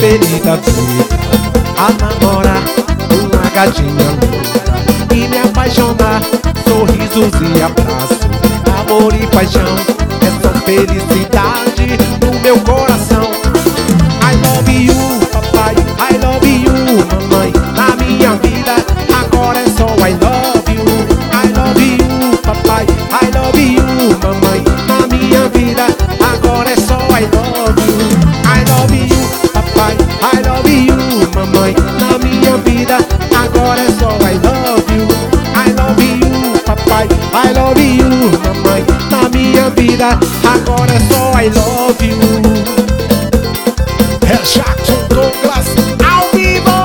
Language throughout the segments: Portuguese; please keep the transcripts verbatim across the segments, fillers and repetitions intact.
feliz da vida a namorar uma gatinha linda e me apaixonar. Sorrisos e abraços, amor e paixão, é só felicidade no meu coração. I love you, papai, I love you, mamãe, na minha vida agora é só I love you. I love you, papai, I love you, mamãe, na minha vida agora é só I love you. I love you, papai, I love you, mamãe, na minha vida agora é só I love you. I love you, papai, I love you, mamãe, na minha vida agora é só I love you. É Jackson Douglas ao vivo.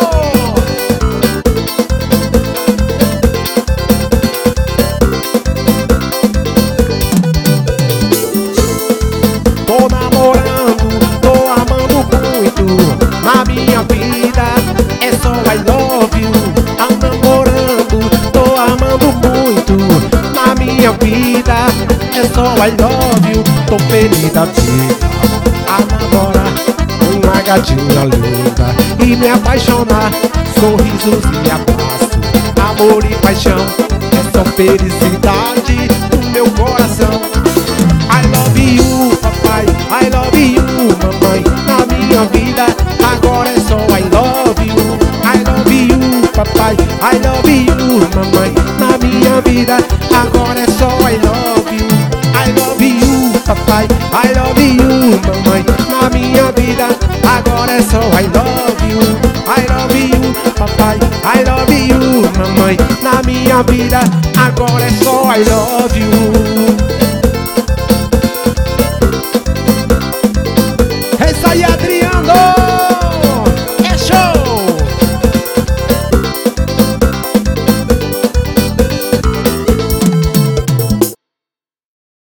Tô namorando, tô amando muito, na minha vida é só I love you. Tô namorando, tô amando muito, na minha vida é só I love you. Tô feliz da vida a namorar uma gatinha linda e me apaixonar. Sorrisos e abraços, amor e paixão, é só felicidade no meu coração. I love you, papai, I love you, mamãe, na minha vida agora é só I love you. I love you, papai, I love you, mamãe, na minha vida agora é só I love you. I love you, papai, I love you, mamãe, na minha vida agora é só I love you. I love you, papai, I love you, mamãe, na minha vida agora é só I love you.